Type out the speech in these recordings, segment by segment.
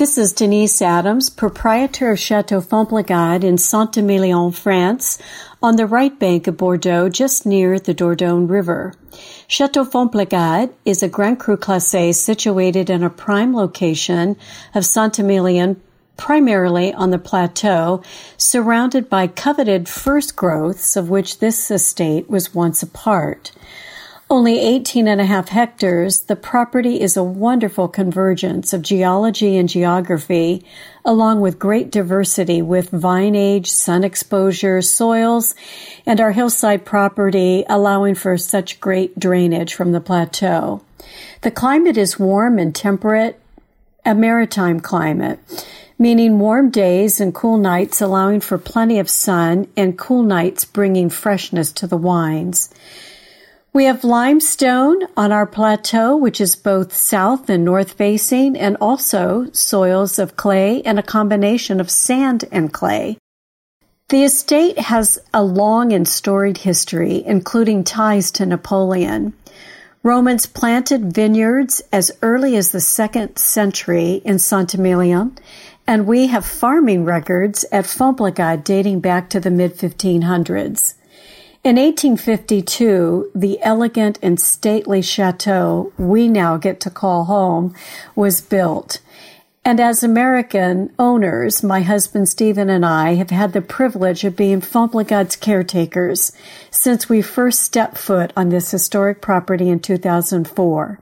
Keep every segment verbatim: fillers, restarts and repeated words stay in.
This is Denise Adams, proprietor of Chateau Fontplegaide in Saint-Emilion, France, on the right bank of Bordeaux, just near the Dordogne River. Chateau Fontplegaide is a Grand Cru Classé situated in a prime location of Saint-Emilion, primarily on the plateau, surrounded by coveted first growths of which this estate was once a part. Only eighteen and a half hectares, the property is a wonderful convergence of geology and geography, along with great diversity with vine age, sun exposure, soils, and our hillside property allowing for such great drainage from the plateau. The climate is warm and temperate, a maritime climate, meaning warm days and cool nights allowing for plenty of sun and cool nights bringing freshness to the wines. We have limestone on our plateau, which is both south and north facing, and also soils of clay and a combination of sand and clay. The estate has a long and storied history, including ties to Napoleon. Romans planted vineyards as early as the second century in Saint-Emilion, and we have farming records at Fontplegaide dating back to the mid fifteen hundreds. In eighteen fifty-two, the elegant and stately chateau we now get to call home was built. And as American owners, my husband Stephen and I have had the privilege of being Fontplegaide's caretakers since we first stepped foot on this historic property in two thousand four.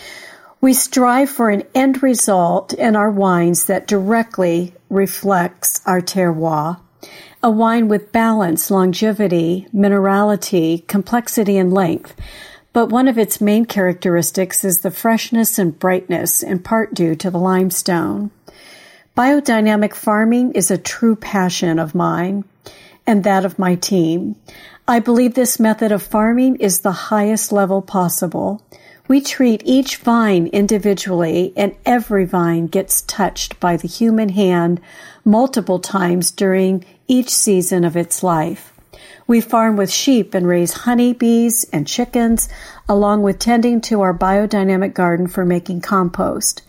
We strive for an end result in our wines that directly reflects our terroir. A wine with balance, longevity, minerality, complexity, and length. But one of its main characteristics is the freshness and brightness, in part due to the limestone. Biodynamic farming is a true passion of mine and that of my team. I believe this method of farming is the highest level possible. We treat each vine individually, and every vine gets touched by the human hand multiple times during each season of its life. We farm with sheep and raise honeybees and chickens, along with tending to our biodynamic garden for making compost.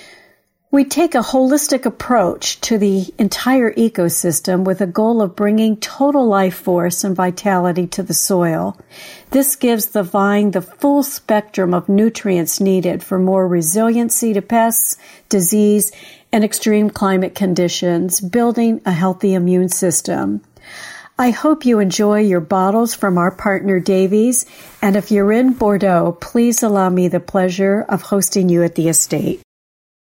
We take a holistic approach to the entire ecosystem with a goal of bringing total life force and vitality to the soil. This gives the vine the full spectrum of nutrients needed for more resiliency to pests, disease, and extreme climate conditions, building a healthy immune system. I hope you enjoy your bottles from our partner Davies, and if you're in Bordeaux, please allow me the pleasure of hosting you at the estate.